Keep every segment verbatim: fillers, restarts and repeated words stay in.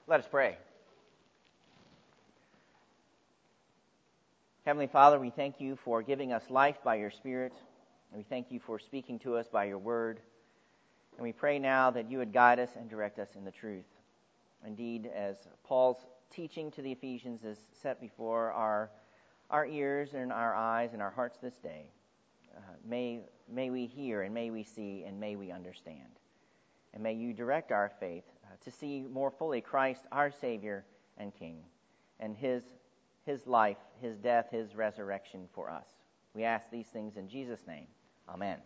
Let us pray. Heavenly Father, we thank you for giving us life by your Spirit, and we thank you for speaking to us by your word. And we pray now that you would guide us and direct us in the truth. Indeed, as Paul's teaching to the Ephesians is set before our, our ears and our eyes and our hearts this day, uh, may, may we hear and may we see and may we understand. And may you direct our faith uh, to see more fully Christ, our Savior and King, and his, his life, his death, his resurrection for us. We ask these things in Jesus' name. Amen.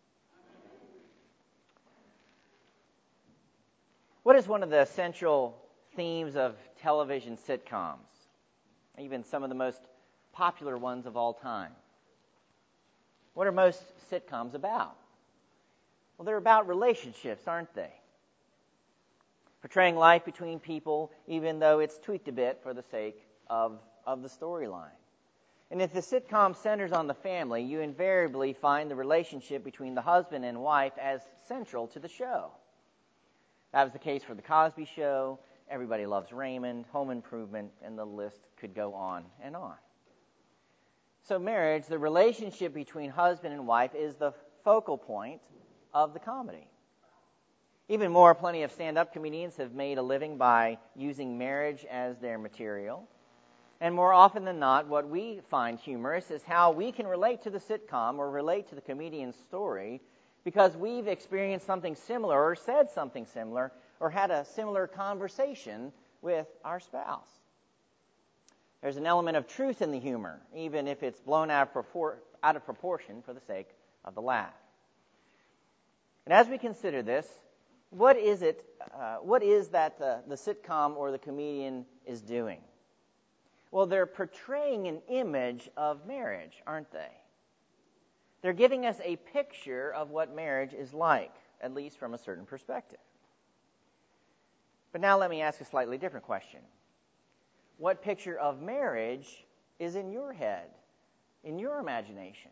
What is one of the central themes of television sitcoms? Even some of the most popular ones of all time. What are most sitcoms about? Well, they're about relationships, aren't they? Portraying life between people, even though it's tweaked a bit for the sake of, of the storyline. And if the sitcom centers on the family, you invariably find the relationship between the husband and wife as central to the show. That was the case for The Cosby Show, Everybody Loves Raymond, Home Improvement, and the list could go on and on. So marriage, the relationship between husband and wife, is the focal point of the comedy. Even more, plenty of stand-up comedians have made a living by using marriage as their material. And more often than not, what we find humorous is how we can relate to the sitcom or relate to the comedian's story because we've experienced something similar or said something similar or had a similar conversation with our spouse. There's an element of truth in the humor, even if it's blown out of, propor- out of proportion for the sake of the laugh. And as we consider this, what is it? Uh, what is that the, the sitcom or the comedian is doing? Well, they're portraying an image of marriage, aren't they? They're giving us a picture of what marriage is like, at least from a certain perspective. But now let me ask a slightly different question. What picture of marriage is in your head, in your imagination?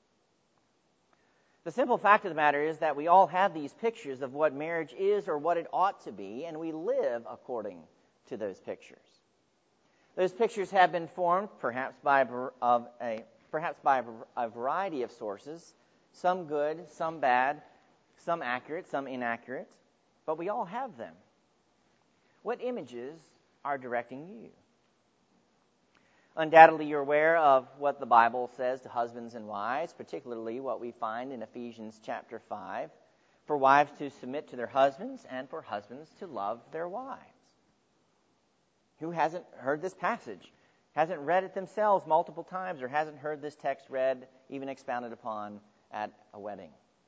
The simple fact of the matter is that we all have these pictures of what marriage is or what it ought to be, and we live according to those pictures. Those pictures have been formed perhaps by of a perhaps by a variety of sources, some good, some bad, some accurate, some inaccurate, but we all have them. What images are directing you? Undoubtedly, you're aware of what the Bible says to husbands and wives, particularly what we find in Ephesians chapter five, for wives to submit to their husbands and for husbands to love their wives. Who hasn't heard this passage, hasn't read it themselves multiple times, or hasn't heard this text read, even expounded upon at a wedding?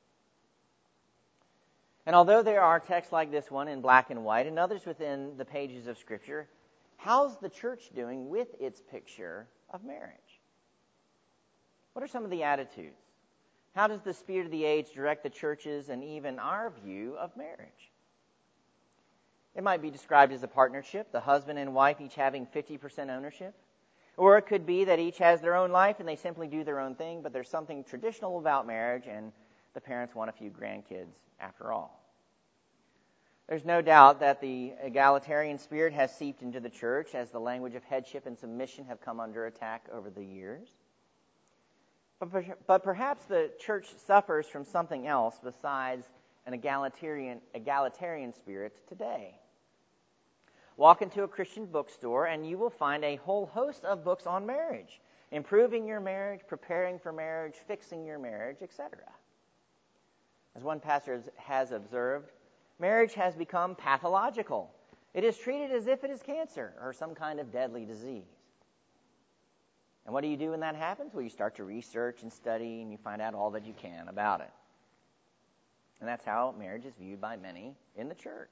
And although there are texts like this one in black and white and others within the pages of Scripture, how's the church doing with its picture of marriage? What are some of the attitudes? How does the spirit of the age direct the churches and even our view of marriage? It might be described as a partnership, the husband and wife each having fifty percent ownership. Or it could be that each has their own life and they simply do their own thing, but there's something traditional about marriage and the parents want a few grandkids after all. There's no doubt that the egalitarian spirit has seeped into the church as the language of headship and submission have come under attack over the years. But, but perhaps the church suffers from something else besides an egalitarian, egalitarian spirit today. Walk into a Christian bookstore and you will find a whole host of books on marriage, improving your marriage, preparing for marriage, fixing your marriage, et cetera. As one pastor has observed, marriage has become pathological. It is treated as if it is cancer or some kind of deadly disease. And what do you do when that happens? Well, you start to research and study and you find out all that you can about it. And that's how marriage is viewed by many in the church.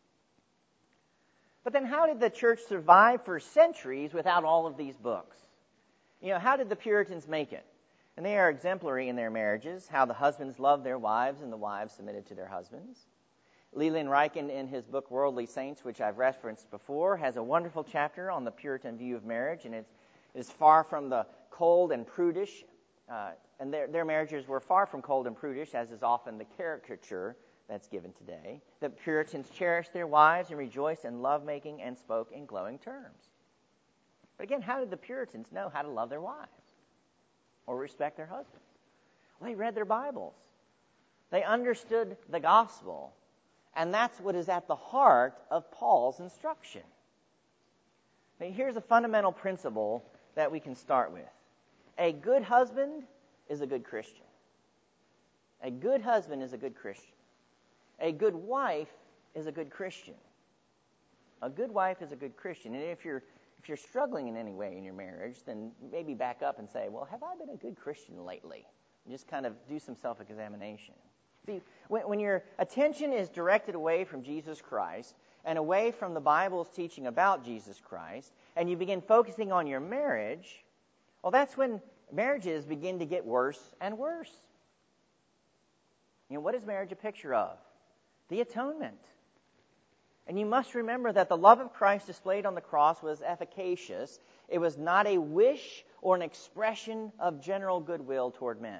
But then how did the church survive for centuries without all of these books? You know, how did the Puritans make it? And they are exemplary in their marriages, how the husbands loved their wives and the wives submitted to their husbands. Leland Ryken, in his book Worldly Saints, which I've referenced before, has a wonderful chapter on the Puritan view of marriage, and it's, it's far from the cold and prudish, uh, and their, their marriages were far from cold and prudish, as is often the caricature that's given today. The Puritans cherished their wives and rejoiced in lovemaking and spoke in glowing terms. But again, how did the Puritans know how to love their wives or respect their husbands? Well, they read their Bibles. They understood the gospel. And that's what is at the heart of Paul's instruction. Now, here's a fundamental principle that we can start with. A good husband is a good Christian. A good husband is a good Christian. A good wife is a good Christian. A good wife is a good Christian. And if you're if you're struggling in any way in your marriage, then maybe back up and say, well, have I been a good Christian lately? And just kind of do some self-examination. See, when, when your attention is directed away from Jesus Christ and away from the Bible's teaching about Jesus Christ, and you begin focusing on your marriage, well, that's when marriages begin to get worse and worse. You know, what is marriage a picture of? The atonement. And you must remember that the love of Christ displayed on the cross was efficacious. It was not a wish or an expression of general goodwill toward men.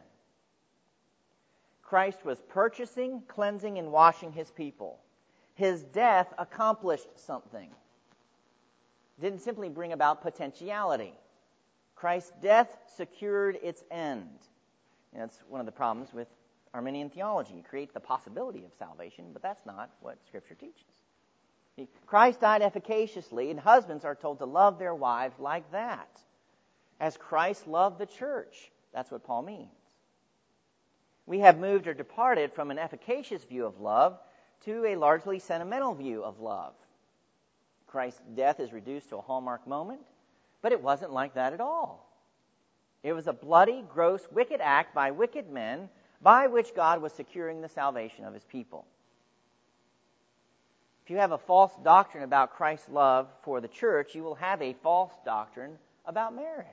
Christ was purchasing, cleansing, and washing his people. His death accomplished something. It didn't simply bring about potentiality. Christ's death secured its end. And that's one of the problems with Arminian theology. You create the possibility of salvation, but that's not what Scripture teaches. See, Christ died efficaciously, and husbands are told to love their wives like that. As Christ loved the church. That's what Paul means. We have moved or departed from an efficacious view of love to a largely sentimental view of love. Christ's death is reduced to a hallmark moment, but it wasn't like that at all. It was a bloody, gross, wicked act by wicked men by which God was securing the salvation of his people. If you have a false doctrine about Christ's love for the church, you will have a false doctrine about marriage.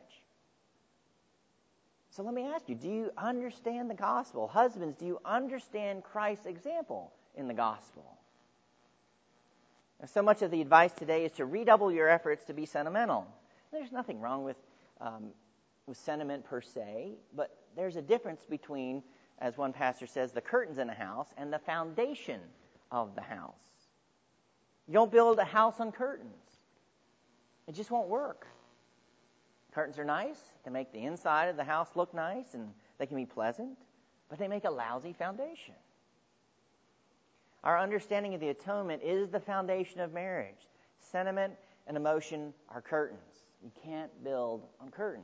So let me ask you, do you understand the gospel? Husbands, do you understand Christ's example in the gospel? Now, so much of the advice today is to redouble your efforts to be sentimental. There's nothing wrong with, um, with sentiment per se, but there's a difference between, as one pastor says, the curtains in a house and the foundation of the house. You don't build a house on curtains. It just won't work. Curtains are nice. They make the inside of the house look nice, and they can be pleasant, but they make a lousy foundation. Our understanding of the atonement is the foundation of marriage. Sentiment and emotion are curtains. You can't build on curtains.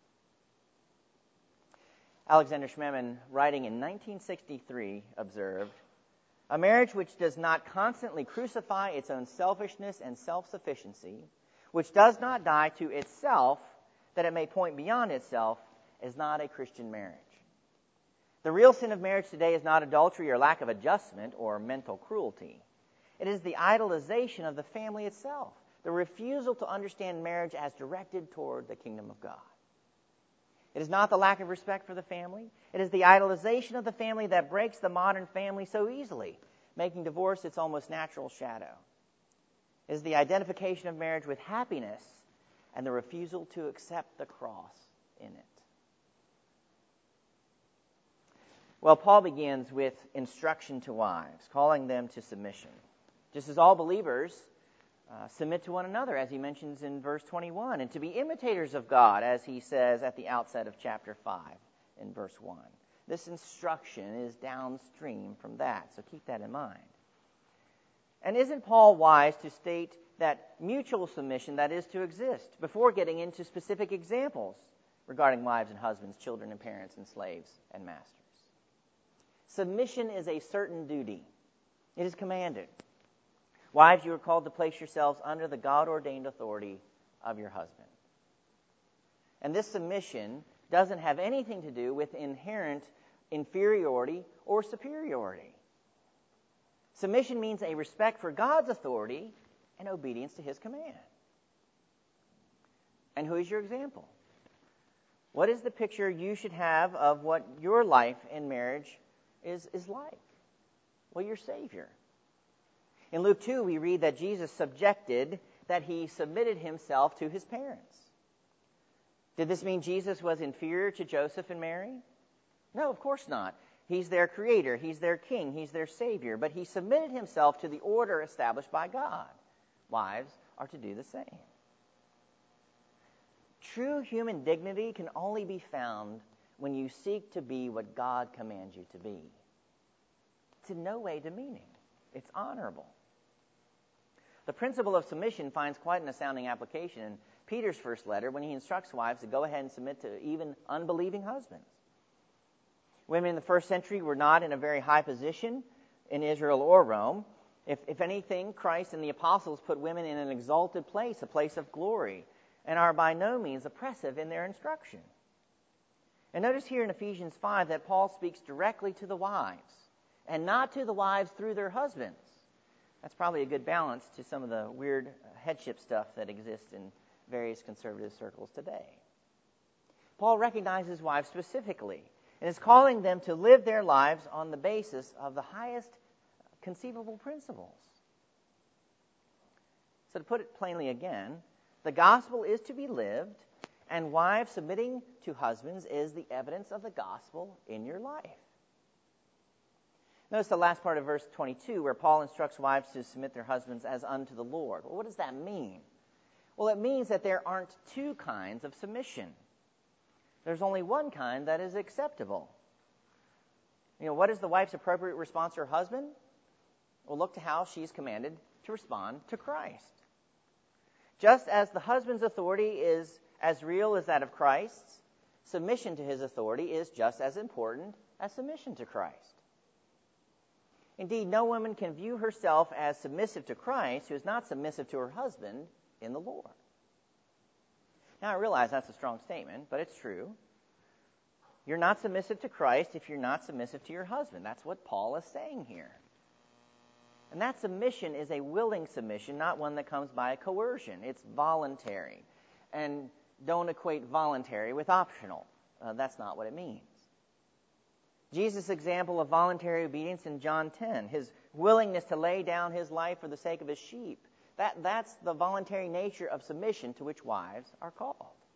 Alexander Schmemann, writing in nineteen sixty-three, observed, "A marriage which does not constantly crucify its own selfishness and self-sufficiency, which does not die to itself that it may point beyond itself, is not a Christian marriage. The real sin of marriage today is not adultery or lack of adjustment or mental cruelty. It is the idolization of the family itself, the refusal to understand marriage as directed toward the kingdom of God. It is not the lack of respect for the family. It is the idolization of the family that breaks the modern family so easily, making divorce its almost natural shadow. It is the identification of marriage with happiness and the refusal to accept the cross in it." Well, Paul begins with instruction to wives, calling them to submission. Just as all believers uh, submit to one another, as he mentions in verse twenty-one, and to be imitators of God, as he says at the outset of chapter five in verse one. This instruction is downstream from that, so keep that in mind. And isn't Paul wise to state that mutual submission that is to exist before getting into specific examples regarding wives and husbands, children and parents, and slaves and masters? Submission is a certain duty. It is commanded. Wives, you are called to place yourselves under the God-ordained authority of your husband. And this submission doesn't have anything to do with inherent inferiority or superiority. Submission means a respect for God's authority and obedience to his command. And who is your example? What is the picture you should have of what your life in marriage is, is like? Well, your Savior. In Luke two, we read that Jesus subjected, that he submitted himself to his parents. Did this mean Jesus was inferior to Joseph and Mary? No, of course not. He's their creator. He's their king. He's their savior. But he submitted himself to the order established by God. Wives are to do the same. True human dignity can only be found when you seek to be what God commands you to be. It's in no way demeaning. It's honorable. The principle of submission finds quite an astounding application in Peter's first letter when he instructs wives to go ahead and submit to even unbelieving husbands. Women in the first century were not in a very high position in Israel or Rome. If, if anything, Christ and the apostles put women in an exalted place, a place of glory, and are by no means oppressive in their instruction. And notice here in Ephesians five that Paul speaks directly to the wives, and not to the wives through their husbands. That's probably a good balance to some of the weird headship stuff that exists in various conservative circles today. Paul recognizes wives specifically and is calling them to live their lives on the basis of the highest conceivable principles. So to put it plainly again, the gospel is to be lived, and wives submitting to husbands is the evidence of the gospel in your life. Notice the last part of verse twenty-two, where Paul instructs wives to submit their husbands as unto the Lord. Well, what does that mean? Well, it means that there aren't two kinds of submission. There's only one kind that is acceptable. You know, what is the wife's appropriate response to her husband? Well, look to how she's commanded to respond to Christ. Just as the husband's authority is as real as that of Christ's, submission to his authority is just as important as submission to Christ. Indeed, no woman can view herself as submissive to Christ who is not submissive to her husband in the Lord. Now, I realize that's a strong statement, but it's true. You're not submissive to Christ if you're not submissive to your husband. That's what Paul is saying here. And that submission is a willing submission, not one that comes by coercion. It's voluntary. And don't equate voluntary with optional. Uh, that's not what it means. Jesus' example of voluntary obedience in John ten, his willingness to lay down his life for the sake of his sheep, that, that's the voluntary nature of submission to which wives are called.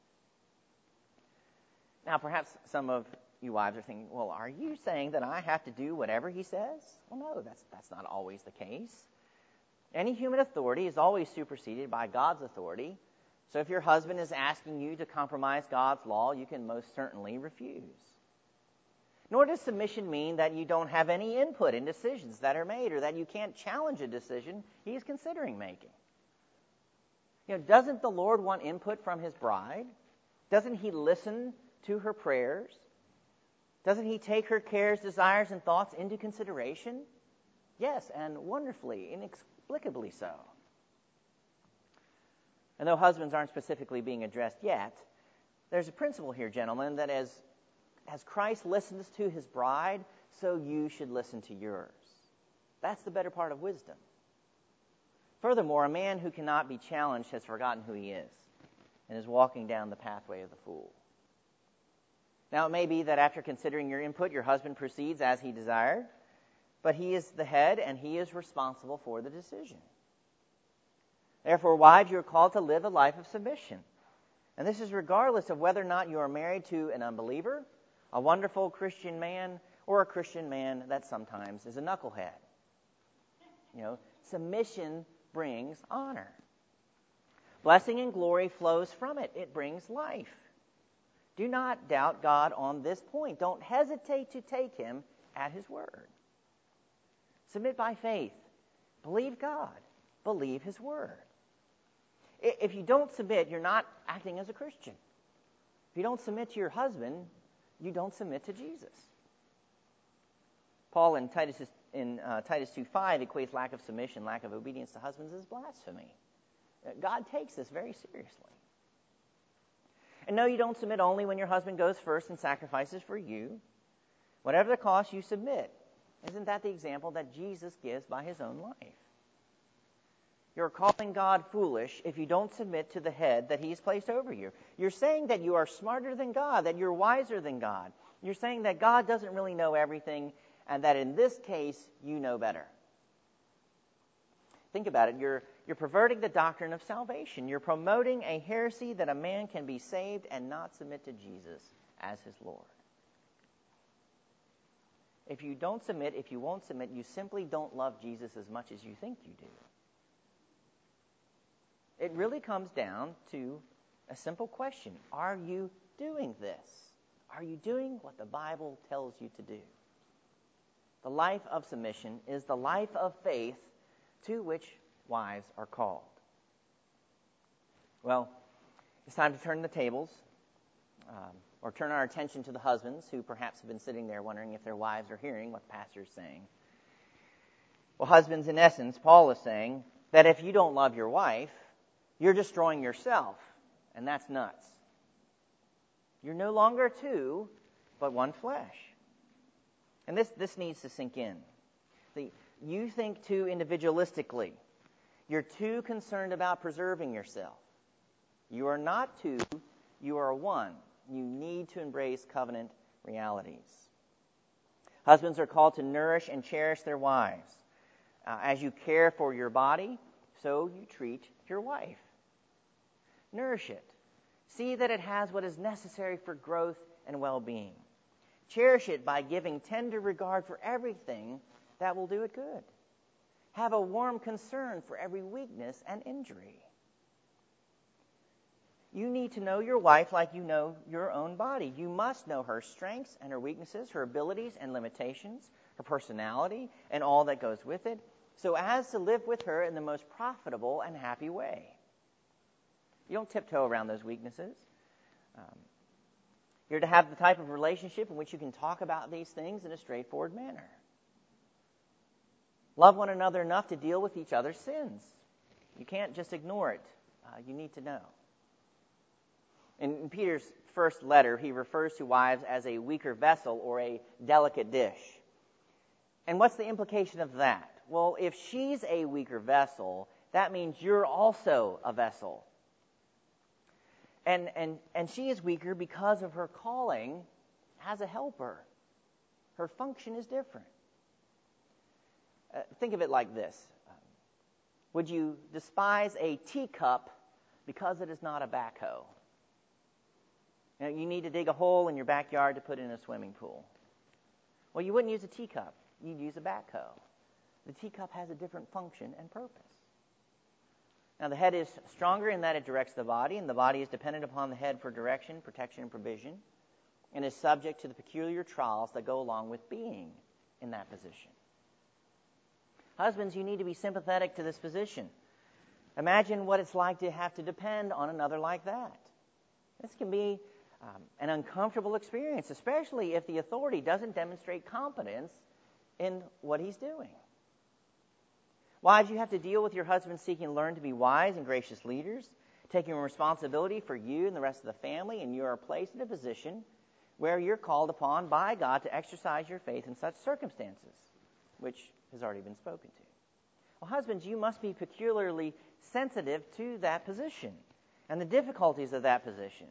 Now, perhaps some of you wives are thinking, well, are you saying that I have to do whatever he says? Well, no, that's, that's not always the case. Any human authority is always superseded by God's authority. So if your husband is asking you to compromise God's law, you can most certainly refuse. Nor does submission mean that you don't have any input in decisions that are made or that you can't challenge a decision he is considering making. You know, doesn't the Lord want input from his bride? Doesn't he listen to her prayers? Doesn't he take her cares, desires, and thoughts into consideration? Yes, and wonderfully, inexplicably so. And though husbands aren't specifically being addressed yet, there's a principle here, gentlemen, that as As Christ listens to his bride, so you should listen to yours. That's the better part of wisdom. Furthermore, a man who cannot be challenged has forgotten who he is and is walking down the pathway of the fool. Now, it may be that after considering your input, your husband proceeds as he desired, but he is the head and he is responsible for the decision. Therefore, wives, you are called to live a life of submission. And this is regardless of whether or not you are married to an unbeliever, a wonderful Christian man, or a Christian man that sometimes is a knucklehead. You know, submission brings honor. Blessing and glory flows from it. It brings life. Do not doubt God on this point. Don't hesitate to take him at his word. Submit by faith. Believe God. Believe his word. If you don't submit, you're not acting as a Christian. If you don't submit to your husband, you don't submit to Jesus. Paul in Titus in uh, Titus two five equates lack of submission, lack of obedience to husbands as blasphemy. God takes this very seriously. And no, you don't submit only when your husband goes first and sacrifices for you. Whatever the cost, you submit. Isn't that the example that Jesus gives by his own life? You're calling God foolish if you don't submit to the head that he's placed over you. You're saying that you are smarter than God, that you're wiser than God. You're saying that God doesn't really know everything, and that in this case, you know better. Think about it. You're, you're perverting the doctrine of salvation. You're promoting a heresy that a man can be saved and not submit to Jesus as his Lord. If you don't submit, if you won't submit, you simply don't love Jesus as much as you think you do. It really comes down to a simple question. Are you doing this? Are you doing what the Bible tells you to do? The life of submission is the life of faith to which wives are called. Well, it's time to turn the tables, um, or turn our attention to the husbands who perhaps have been sitting there wondering if their wives are hearing what the pastor is saying. Well, husbands, in essence, Paul is saying that if you don't love your wife, you're destroying yourself, and that's nuts. You're no longer two, but one flesh. And this, this needs to sink in. The, you think too individualistically. You're too concerned about preserving yourself. You are not two, you are one. You need to embrace covenant realities. Husbands are called to nourish and cherish their wives. Uh, as you care for your body, so you treat your wife. Nourish it. See that it has what is necessary for growth and well-being. Cherish it by giving tender regard for everything that will do it good. Have a warm concern for every weakness and injury. You need to know your wife like you know your own body. You must know her strengths and her weaknesses, her abilities and limitations, her personality, and all that goes with it, so as to live with her in the most profitable and happy way. You don't tiptoe around those weaknesses. Um, you're to have the type of relationship in which you can talk about these things in a straightforward manner. Love one another enough to deal with each other's sins. You can't just ignore it. Uh, you need to know. In, in Peter's first letter, he refers to wives as a weaker vessel or a delicate dish. And what's the implication of that? Well, if she's a weaker vessel, that means you're also a vessel. And, and, and she is weaker because of her calling as a helper. Her function is different. Uh, think of it like this. Um, would you despise a teacup because it is not a backhoe? You know, you need to dig a hole in your backyard to put in a swimming pool. Well, you wouldn't use a teacup. You'd use a backhoe. The teacup has a different function and purpose. Now, the head is stronger in that it directs the body, and the body is dependent upon the head for direction, protection, and provision, and is subject to the peculiar trials that go along with being in that position. Husbands, you need to be sympathetic to this position. Imagine what it's like to have to depend on another like that. This can be um, an uncomfortable experience, especially if the authority doesn't demonstrate competence in what he's doing. Wives, you have to deal with your husband seeking to learn to be wise and gracious leaders, taking responsibility for you and the rest of the family, and you are placed in a position where you're called upon by God to exercise your faith in such circumstances, which has already been spoken to. Well, husbands, you must be peculiarly sensitive to that position and the difficulties of that position,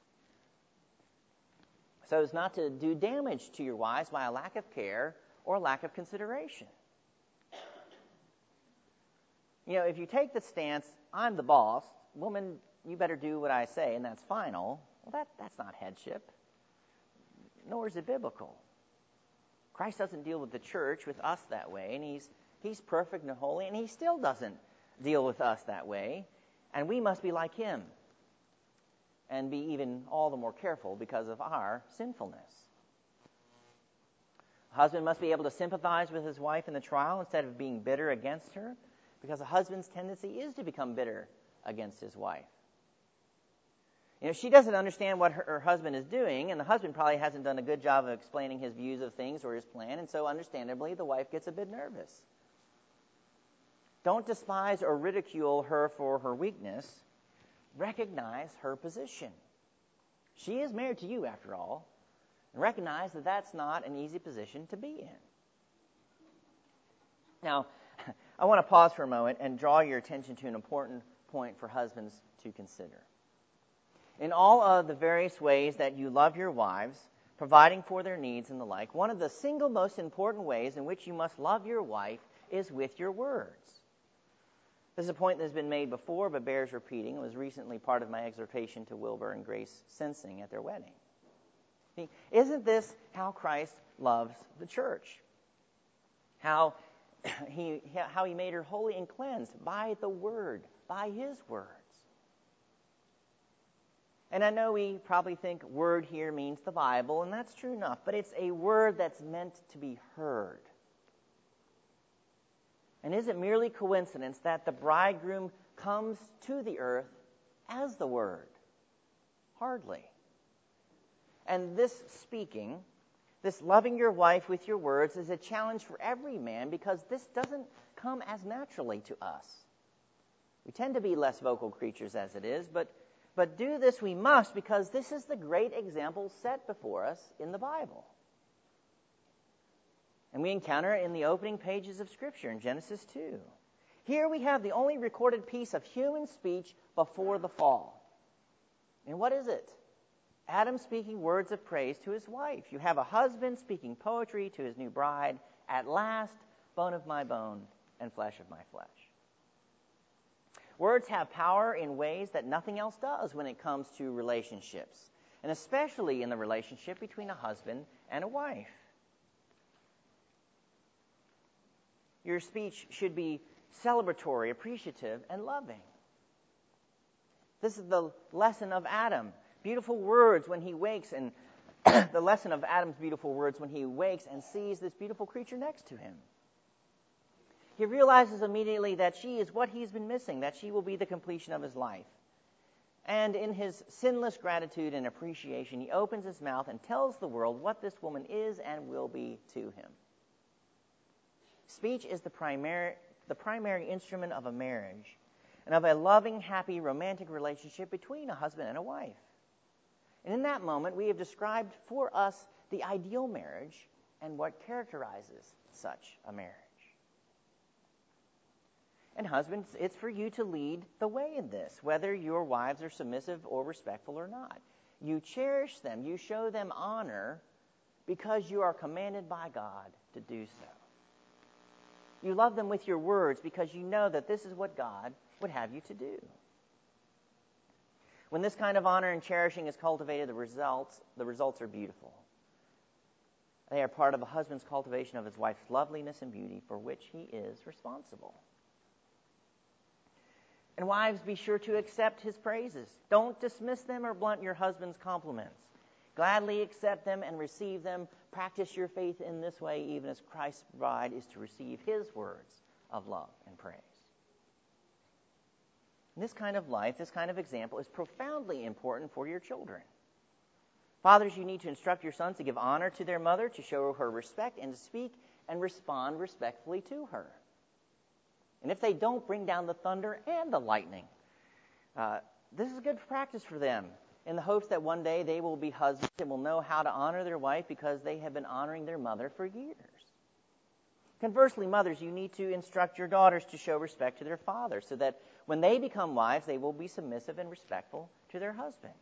so as not to do damage to your wives by a lack of care or a lack of consideration. You know, if you take the stance, I'm the boss, woman, you better do what I say, and that's final, well, that, that's not headship, nor is it biblical. Christ doesn't deal with the church, with us that way, and he's, he's perfect and holy, and he still doesn't deal with us that way, and we must be like him and be even all the more careful because of our sinfulness. A husband must be able to sympathize with his wife in the trial instead of being bitter against her, because a husband's tendency is to become bitter against his wife. You know, she doesn't understand what her, her husband is doing, and the husband probably hasn't done a good job of explaining his views of things or his plan, and so understandably the wife gets a bit nervous. Don't despise or ridicule her for her weakness. Recognize her position. She is married to you, after all, and recognize that that's not an easy position to be in. Now, I want to pause for a moment and draw your attention to an important point for husbands to consider. In all of the various ways that you love your wives, providing for their needs and the like, one of the single most important ways in which you must love your wife is with your words. This is a point that has been made before but bears repeating. It was recently part of my exhortation to Wilbur and Grace Sensing at their wedding. See, isn't this how Christ loves the church? How he, how he made her holy and cleansed by the Word, by His words. And I know we probably think word here means the Bible, and that's true enough, but it's a word that's meant to be heard. And is it merely coincidence that the bridegroom comes to the earth as the Word? Hardly. And this speaking, this loving your wife with your words, is a challenge for every man because this doesn't come as naturally to us. We tend to be less vocal creatures as it is, but But do this we must because this is the great example set before us in the Bible. And we encounter it in the opening pages of Scripture in Genesis two. Here we have the only recorded piece of human speech before the fall. And what is it? Adam speaking words of praise to his wife. You have a husband speaking poetry to his new bride. At last, bone of my bone and flesh of my flesh. Words have power in ways that nothing else does when it comes to relationships, and especially in the relationship between a husband and a wife. Your speech should be celebratory, appreciative, and loving. This is the lesson of Adam. Beautiful words when he wakes, and the lesson of Adam's beautiful words when he wakes and sees this beautiful creature next to him. He realizes immediately that she is what he's been missing, that she will be the completion of his life. And in his sinless gratitude and appreciation, he opens his mouth and tells the world what this woman is and will be to him. Speech is the primary, the primary instrument of a marriage and of a loving, happy, romantic relationship between a husband and a wife. And in that moment, we have described for us the ideal marriage and what characterizes such a marriage. And husbands, it's for you to lead the way in this, whether your wives are submissive or respectful or not. You cherish them, you show them honor because you are commanded by God to do so. You love them with your words because you know that this is what God would have you to do. When this kind of honor and cherishing is cultivated, the results, the results are beautiful. They are part of a husband's cultivation of his wife's loveliness and beauty for which he is responsible. And wives, be sure to accept his praises. Don't dismiss them or blunt your husband's compliments. Gladly accept them and receive them. Practice your faith in this way, even as Christ's bride is to receive his words of love and praise. And this kind of life, this kind of example, is profoundly important for your children. Fathers, you need to instruct your sons to give honor to their mother, to show her respect, and to speak and respond respectfully to her. And if they don't, bring down the thunder and the lightning. Uh, this is good practice for them in the hopes that one day they will be husbands and will know how to honor their wife because they have been honoring their mother for years. Conversely, mothers, you need to instruct your daughters to show respect to their father so that when they become wives, they will be submissive and respectful to their husband.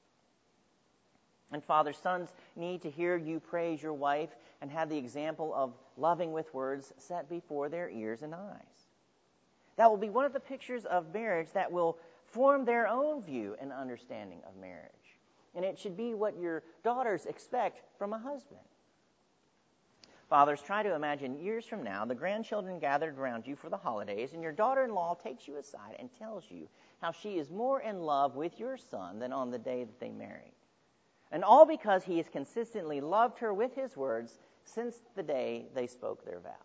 And fathers, sons need to hear you praise your wife and have the example of loving with words set before their ears and eyes. That will be one of the pictures of marriage that will form their own view and understanding of marriage. And it should be what your daughters expect from a husband. Fathers, try to imagine years from now, the grandchildren gathered around you for the holidays, and your daughter-in-law takes you aside and tells you how she is more in love with your son than on the day that they married. And all because he has consistently loved her with his words since the day they spoke their vows.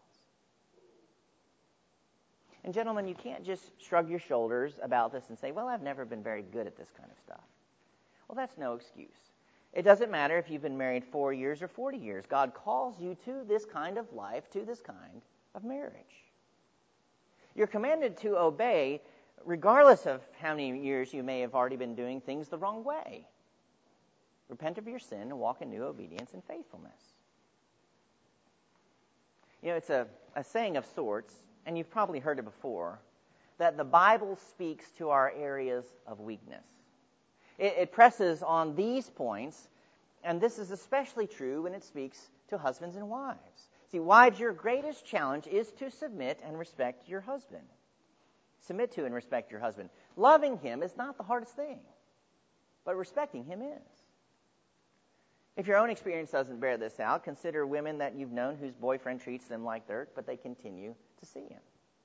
And gentlemen, you can't just shrug your shoulders about this and say, well, I've never been very good at this kind of stuff. Well, that's no excuse. It doesn't matter if you've been married four years or forty years. God calls you to this kind of life, to this kind of marriage. You're commanded to obey regardless of how many years you may have already been doing things the wrong way. Repent of your sin and walk in new obedience and faithfulness. You know, it's a, a saying of sorts, and you've probably heard it before, that the Bible speaks to our areas of weakness. It, it presses on these points, and this is especially true when it speaks to husbands and wives. See, wives, your greatest challenge is to submit and respect your husband. Submit to and respect your husband. Loving him is not the hardest thing, but respecting him is. If your own experience doesn't bear this out, consider women that you've known whose boyfriend treats them like dirt, but they continue to see him.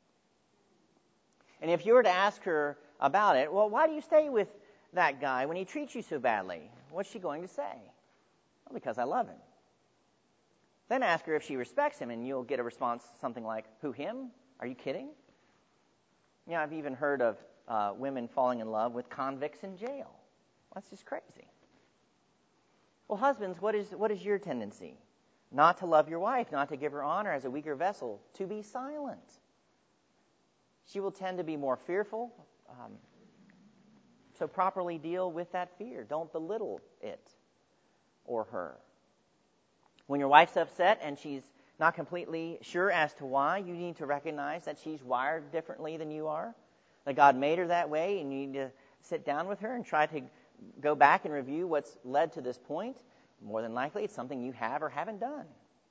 And if you were to ask her about it, well, why do you stay with that guy when he treats you so badly? What's she going to say? Well, because I love him. Then ask her if she respects him, and you'll get a response something like, who, him? Are you kidding? Yeah, I've even heard of uh, women falling in love with convicts in jail. That's just crazy. Well, husbands, what is what is your tendency? Not to love your wife, not to give her honor as a weaker vessel, to be silent. She will tend to be more fearful, um, so properly deal with that fear. Don't belittle it or her. When your wife's upset and she's not completely sure as to why, you need to recognize that she's wired differently than you are, that God made her that way, and you need to sit down with her and try to go back and review what's led to this point. More than likely, it's something you have or haven't done.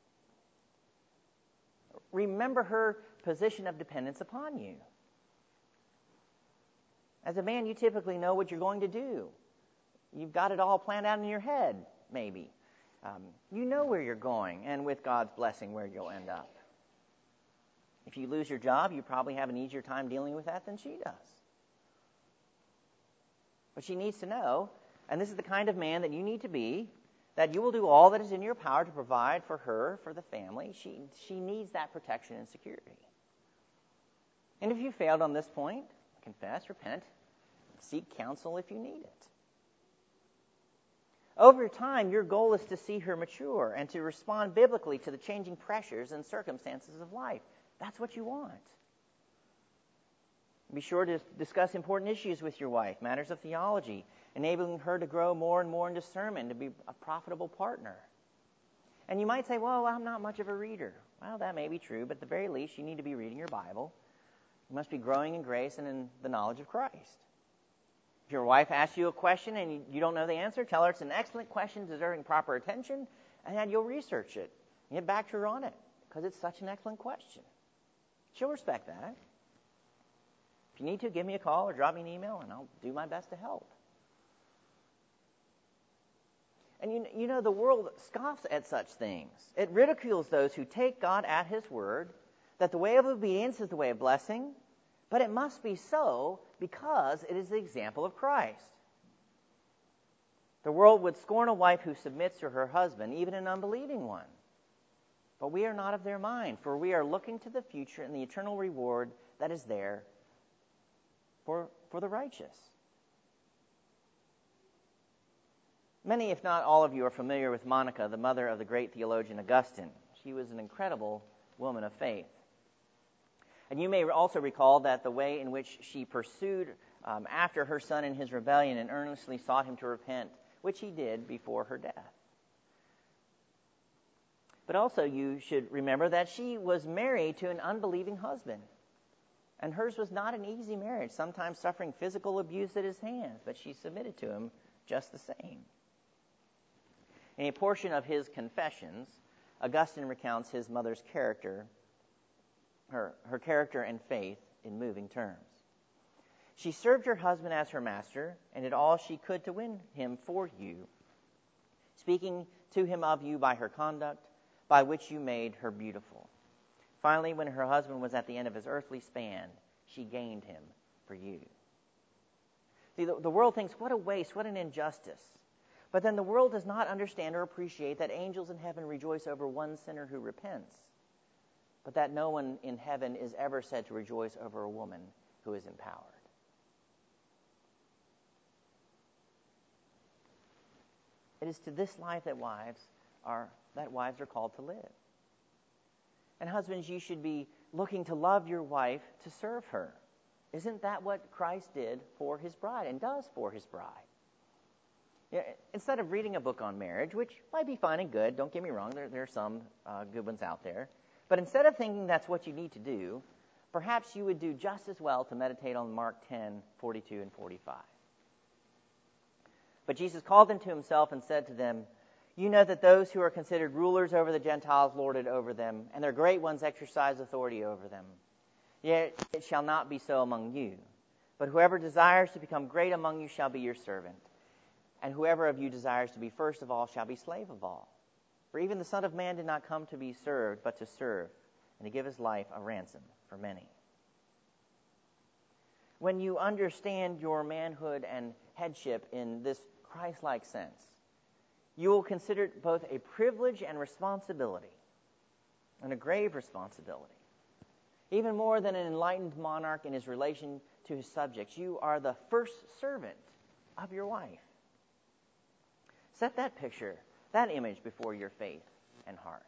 Remember her position of dependence upon you. As a man, you typically know what you're going to do. You've got it all planned out in your head, maybe. Um, you know where you're going, and with God's blessing, where you'll end up. If you lose your job, you probably have an easier time dealing with that than she does. But she needs to know, and this is the kind of man that you need to be, that you will do all that is in your power to provide for her, for the family. She, she needs that protection and security. And if you failed on this point, confess, repent, seek counsel if you need it. Over time, your goal is to see her mature and to respond biblically to the changing pressures and circumstances of life. That's what you want. Be sure to discuss important issues with your wife, matters of theology, enabling her to grow more and more in discernment, to be a profitable partner. And you might say, well, I'm not much of a reader. Well, that may be true, but at the very least, you need to be reading your Bible. You must be growing in grace and in the knowledge of Christ. If your wife asks you a question and you don't know the answer, tell her it's an excellent question deserving proper attention, and then you'll research it and get back to her on it because it's such an excellent question. She'll respect that. If you need to, give me a call or drop me an email, and I'll do my best to help. And you, you know, the world scoffs at such things. It ridicules those who take God at His word, that the way of obedience is the way of blessing, but it must be so because it is the example of Christ. The world would scorn a wife who submits to her husband, even an unbelieving one. But we are not of their mind, for we are looking to the future and the eternal reward that is there for, for the righteous. Many, if not all of you, are familiar with Monica, the mother of the great theologian Augustine. She was an incredible woman of faith. And you may also recall that the way in which she pursued um, after her son in his rebellion and earnestly sought him to repent, which he did before her death. But also you should remember that she was married to an unbelieving husband. And hers was not an easy marriage, sometimes suffering physical abuse at his hands, but she submitted to him just the same. In a portion of his Confessions, Augustine recounts his mother's character, her, her character and faith in moving terms. She served her husband as her master and did all she could to win him for you, speaking to him of you by her conduct, by which you made her beautiful. Finally, when her husband was at the end of his earthly span, she gained him for you. See, the, the world thinks, what a waste, what an injustice. But then the world does not understand or appreciate that angels in heaven rejoice over one sinner who repents, but that no one in heaven is ever said to rejoice over a woman who is empowered. It is to this life that wives are that wives are called to live. And husbands, you should be looking to love your wife, to serve her. Isn't that what Christ did for his bride and does for his bride? Yeah, instead of reading a book on marriage, which might be fine and good, don't get me wrong, there, there are some uh, good ones out there, but instead of thinking that's what you need to do, perhaps you would do just as well to meditate on Mark ten, forty-two and forty-five. But Jesus called them to himself and said to them, you know that those who are considered rulers over the Gentiles lord it over them, and their great ones exercise authority over them. Yet it shall not be so among you. But whoever desires to become great among you shall be your servant. And whoever of you desires to be first of all shall be slave of all. For even the Son of Man did not come to be served, but to serve, and to give his life a ransom for many. When you understand your manhood and headship in this Christ-like sense, you will consider it both a privilege and responsibility, and a grave responsibility. Even more than an enlightened monarch in his relation to his subjects, you are the first servant of your wife. Set that picture, that image before your faith and heart.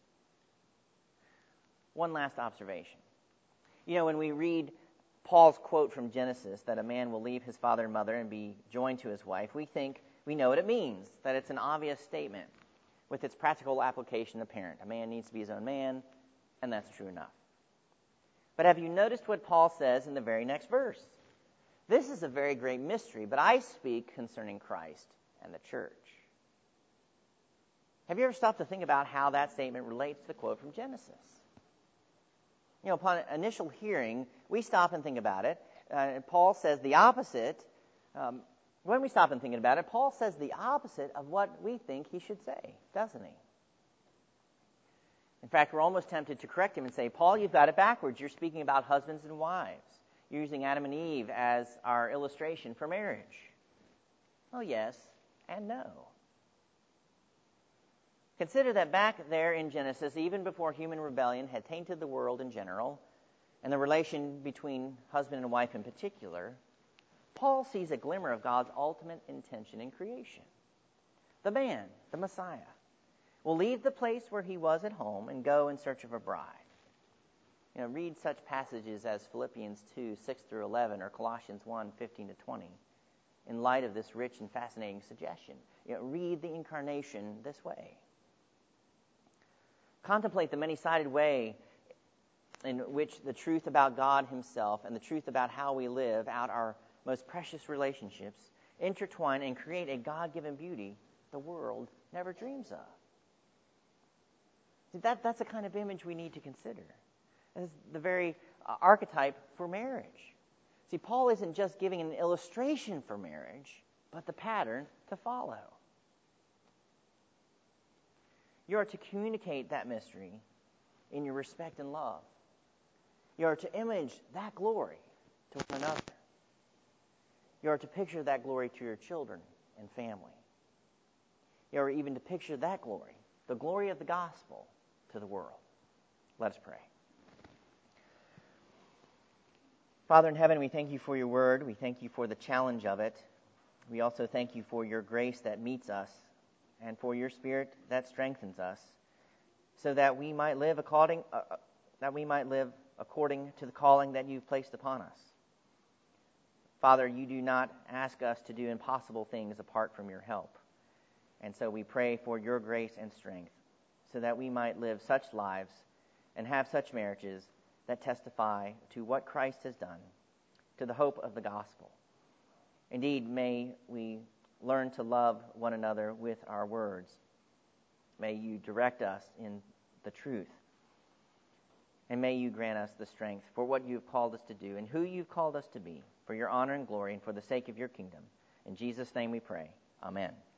One last observation. You know, when we read Paul's quote from Genesis that a man will leave his father and mother and be joined to his wife, we think we know what it means, that it's an obvious statement with its practical application apparent. A man needs to be his own man, and that's true enough. But have you noticed what Paul says in the very next verse? This is a very great mystery, but I speak concerning Christ and the church. Have you ever stopped to think about how that statement relates to the quote from Genesis? You know, upon initial hearing, we stop and think about it. Uh, Paul says the opposite. Um, when we stop and think about it, Paul says the opposite of what we think he should say, doesn't he? In fact, we're almost tempted to correct him and say, Paul, you've got it backwards. You're speaking about husbands and wives. You're using Adam and Eve as our illustration for marriage. Oh, yes and no. Consider that back there in Genesis, even before human rebellion had tainted the world in general, and the relation between husband and wife in particular, Paul sees a glimmer of God's ultimate intention in creation. The man, the Messiah, will leave the place where he was at home and go in search of a bride. You know, read such passages as Philippians two, six through eleven, or Colossians one, fifteen to twenty, in light of this rich and fascinating suggestion. You know, read the incarnation this way. Contemplate the many-sided way in which the truth about God himself and the truth about how we live out our most precious relationships intertwine and create a God-given beauty the world never dreams of. See, that, that's the kind of image we need to consider. It's the very uh, archetype for marriage. See, Paul isn't just giving an illustration for marriage, but the pattern to follow. You are to communicate that mystery in your respect and love. You are to image that glory to one another. You are to picture that glory to your children and family. You are even to picture that glory, the glory of the gospel, to the world. Let us pray. Father in heaven, we thank you for your word. We thank you for the challenge of it. We also thank you for your grace that meets us, and for your Spirit that strengthens us, so that we might live according uh, that we might live according to the calling that you've placed upon us. Father, you do not ask us to do impossible things apart from your help, and so we pray for your grace and strength, so that we might live such lives and have such marriages that testify to what Christ has done, to the hope of the gospel. Indeed, may we learn to love one another with our words. May you direct us in the truth. And may you grant us the strength for what you've called us to do and who you've called us to be, for your honor and glory and for the sake of your kingdom. In Jesus' name we pray. Amen.